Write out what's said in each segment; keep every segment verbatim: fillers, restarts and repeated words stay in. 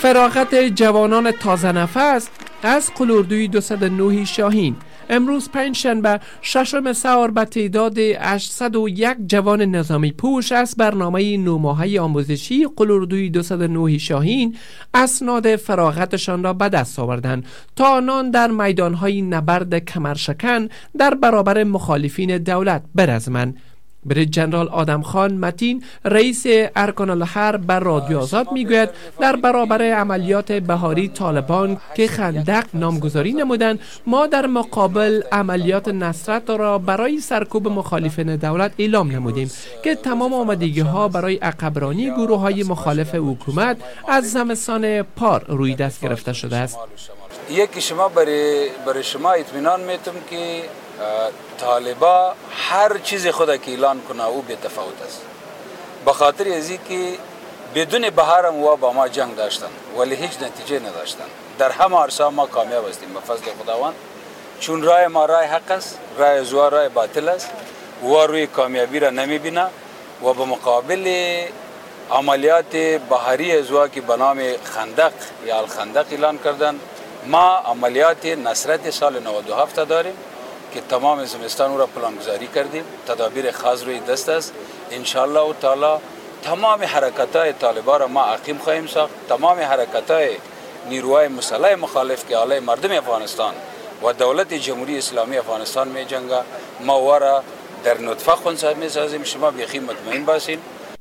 فراغت جوانان تازه نفس از قلوردوی دویست و نه شاهین. امروز پنجشنبه ششم سحر به تعداد هشتصد و یک جوان نظامی پوش از برنامه نه ماهه آموزشی قلوردوی دویست و نه شاهین اسناد فراغتشان را به دست آوردند تا آنان در میدانهای نبرد کمرشکن در برابر مخالفین دولت برزمند. بریگیر جنرال آدم خان متین رئیس ارکان الحرب بر رادیو آزاد میگوید در برابر عملیات بهاری طالبان که خندق نامگذاری نمودند، ما در مقابل عملیات نصرت را برای سرکوب مخالفین دولت اعلام نمودیم که تمام آمادگی ها برای عقبرانی گروه های مخالف حکومت از زمستان پار روی دست گرفته شده است. یکی شما برای برای شما اطمینان میتم که طالبا هر چیز خود که اعلان کنه او به تفاوت است، به خاطر ازی که بدون بهارم و با ما جنگ داشتن ولی هیچ نتیجه نداشتن. در همه عرصه ما کامیاب هستیم به فضل خداوند، چون رای ما رای حق است، رای زوا رای باطل است و روی کامیابی را نمیبینه و به مقابل عملیات بهاری زوا که به نام خندق یا الخندق اعلان کردن، ما عملیات نصرت سال نود و هفت داریم که تمام زمستان او را پلانگذاری کردیم. تدابیر خاص روی دست است. انشالله و تعالی تمام حرکت‌های طالبان را ما عقیم خواهیم ساخت. تمام حرکت‌های نیروهای مسلح مخالف که علیه مردم افغانستان و دولت جمهوری اسلامی افغانستان می جنگه، ما او را در نطفه خونسا می سازیم. شما بیخی مطمئن باشین.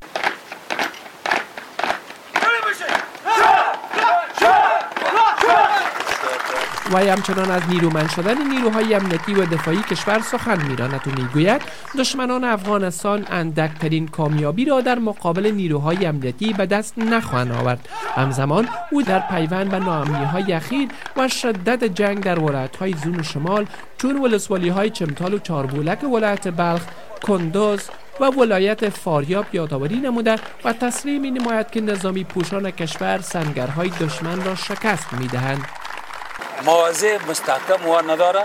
و همچنان از نیرومند شدن نیروهای امنیتی و دفاعی کشور سخن می‌راند و میگوید دشمنان افغانستان اندکترین کامیابی را در مقابل نیروهای امنیتی به دست نخواهند آورد. همزمان او در پیوند به ناامنی‌های اخیر و شدت جنگ در ولایت‌های زون شمال چون ولسوالی‌های چمتال و چاربولک ولایت بلخ، کندوز و ولایت فاریاب یادآوری نموده و تصریح می‌نماید که نظامی پوشان کشور سنگرهای دشمن را شکست می‌دهند. مواضع مستحکم و نداره.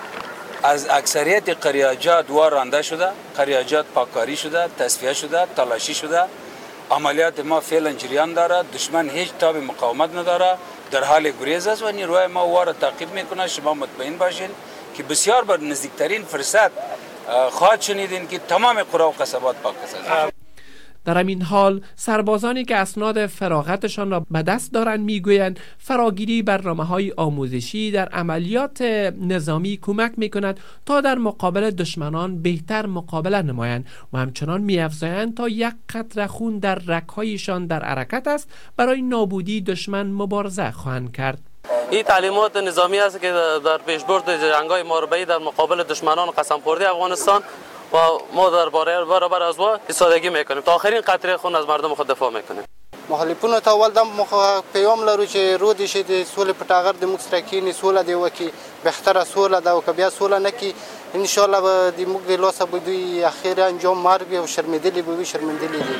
از اکثریت قریاجات و رانده شده، قریاجات پاکاری شده، تصفیه شده، تلاشی شده. عملیات ما فعلا جریان داره. دشمن هیچ تاب مقاومت نداره، در حال گریز است و نیروهای ما او را تعقیب میکنه. شما مطمئن باشین که بسیار بر نزدیکترین فرصت خواهد شنیدین که تمام قرى و قصبات پاک است. در همین حال سربازانی که اسناد فراغتشان را به دست دارند میگویند فراگیری برنامه‌های آموزشی در عملیات نظامی کمک میکند تا در مقابل دشمنان بهتر مقابله نمایند و همچنان می‌افزایند تا یک قطره خون در رگ‌هایشان در حرکت است برای نابودی دشمن مبارزه خواهند کرد. این تعلیمات نظامی است که در پیشبرد جنگ‌های ماربعی در مقابل دشمنان قسم خورده افغانستان و ما در برابر از وا ایستادگی میکنیم تا آخرین قطره خون از مردم خود دفاع میکنیم. مخالفینو ته ول د پیغام لرو چې رو دي شه د سولې په ټاغر د موږ سره کینی سوله دی وکي بهتره سوله دا او بیا سوله نکي ان شاء الله به د موږ د لوسه به دوی اخیر انجام مرګ او شرمندلی به وي شرمندلی دي.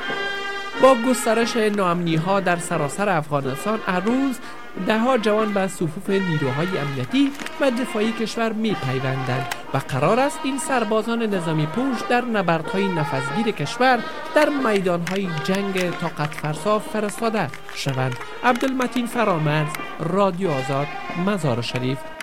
با گسترش ناامنی‌ها در سراسر افغانستان هر روز ده ها جوان به صفوف نیروهای امنیتی و دفاعی کشور می پیوندند و قرار است این سربازان نظامی پوش در نبردهای نفسگیر کشور در میدانهای جنگ طاقت فرسا فرستاده شوند. عبدالمتین فرامرز، رادیو آزاد، مزار شریف.